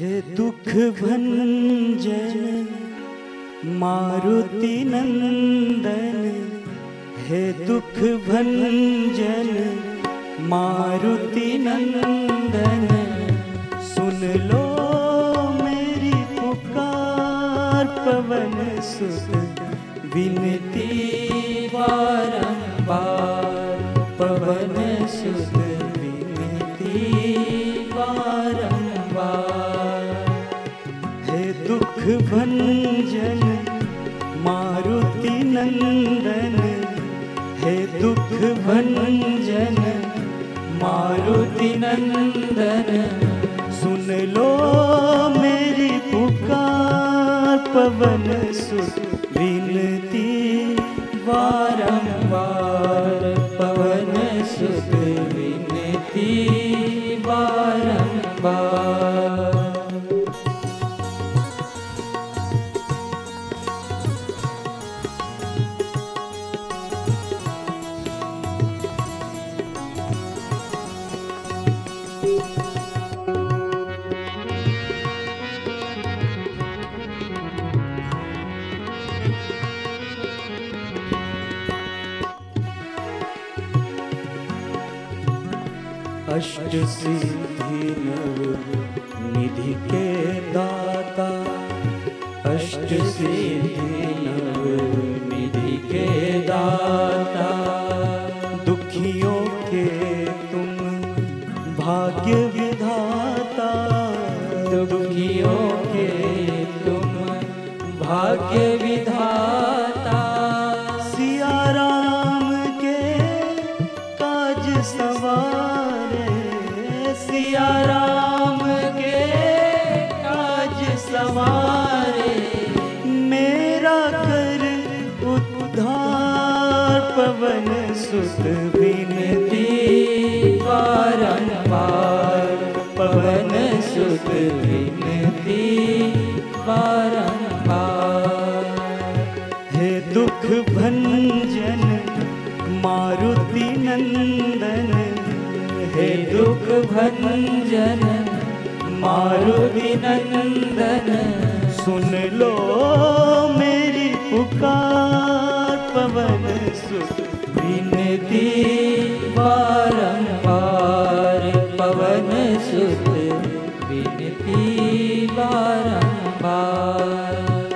हे दुख भंजन मारुति नंदन, हे दुख भंजन मारुति नंदन, सुन लो मेरी पुकार पवन सुत विनती बारंबार, पवन सुत विनती बारंबार। हे दुख भंजन मारुति नंदन, हे दुख भंजन मारुति नंदन, सुन लो मेरी पुकार पवन सुत विनती बारंबार, पवन सुत विनती बारंबार। अष्ट सिद्धि नव निधि के दाता, अष्ट सिद्धि नव निधि के दाता, दुखियों के तुम भाग्य विधाता, दुखियों के तुम भाग्य विधाता, सिया राम के काज सवारे, सिया राम के काज सवारे, मेरा कर उद्धार पवन सुत विनती बारंबार, पवन सुत विनती बारंबार। हे दुख भंजन मारुति नंदन, हे दुख भंजन मारुति नंदन, सुन लो मेरी पुकार पवन सुत विनती बारंबार, पवन सुत विनती बारंबार।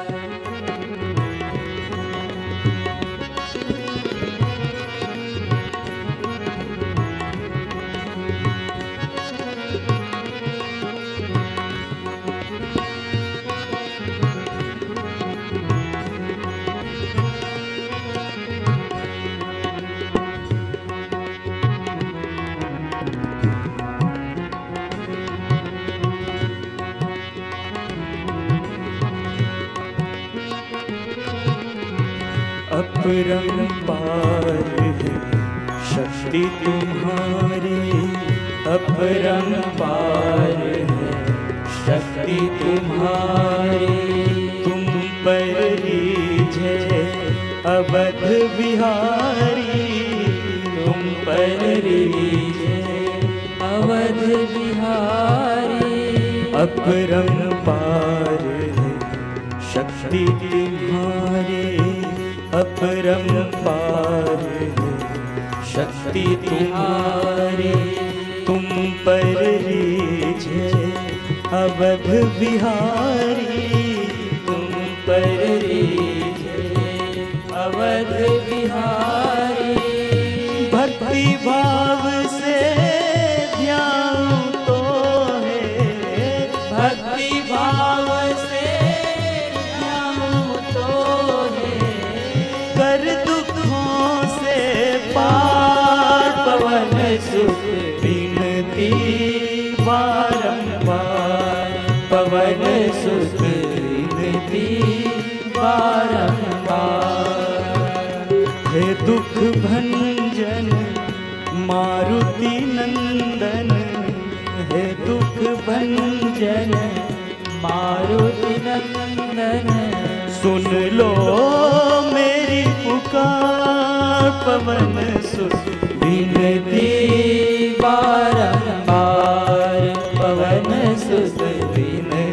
अपरंपार है शक्ति तुम्हारी, अपरंपार है शक्ति तुम्हारी, तुम पर रीझे अवध बिहारी, तुम पर रीझे अवध बिहारी, अपरंपार है शक्ति तुम्हारी, अपरंपार है शक्ति तुम्हारी, तुम पर रीझे अवध बिहारी, तुम पर रीझे अवध बिहारी। भक्ति भाव से ध्याऊं तो है, भक्ति भाव से ध्याऊं तो है, कर दुखों से पार पवन सुत विनती बारंबार, पवन सुत विनती बारंबार। हे दुख भंजन मारुति नंदन, हे दुख भंजन मारुति नंदन, सुन लो मेरी पुकार पवन सुत विनती बारंबार, पवन सुत विनती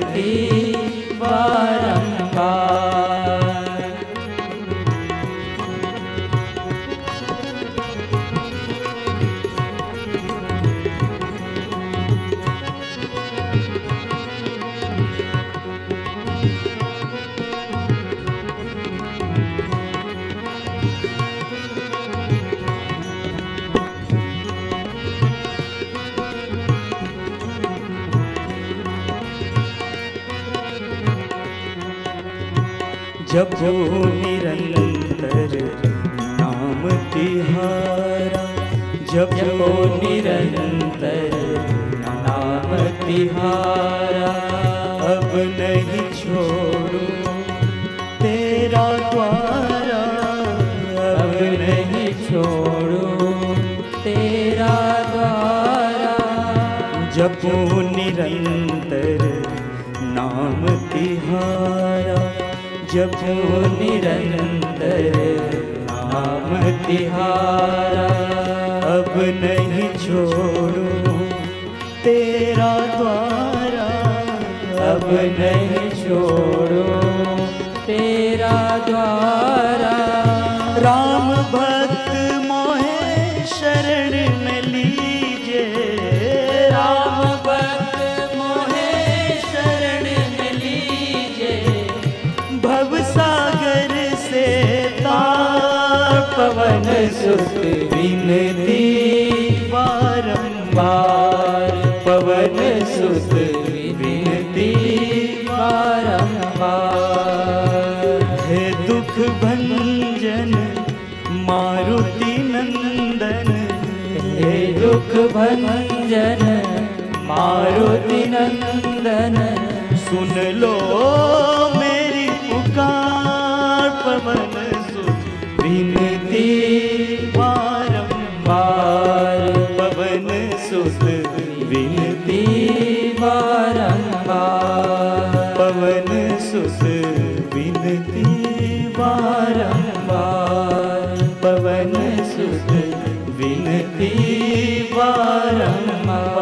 जपो निरंतर नाम तिहारा, जपो निरंतर नाम तिहारा। अब नहीं छोड़ू तेरा द्वारा, अब नहीं छोड़ू तेरा द्वारा। जपो निरंतर नाम तिहारा, जपो निरंतर नाम तिहारा। अब नहीं छोड़ू तेरा द्वारा, अब नहीं छोड़ू तेरा द्वारा। राम भक्त मोहे शरण में लीजे, राम भक्त मोहे शरण में लीजे। भव सागर से तार पवन सुत विनती बारंबार, पवन सुत विनती बारंबार। हे दुख भंजन मारुति नंदन, हे दुख भंजन मारुति नंदन। सुन लो मेरी पुकार, पवन सुत विनती बारंबार, पवन सुत विनती बारंबार, पवन सुत विनती बारंबार, पवन सुत विनती बारंबार।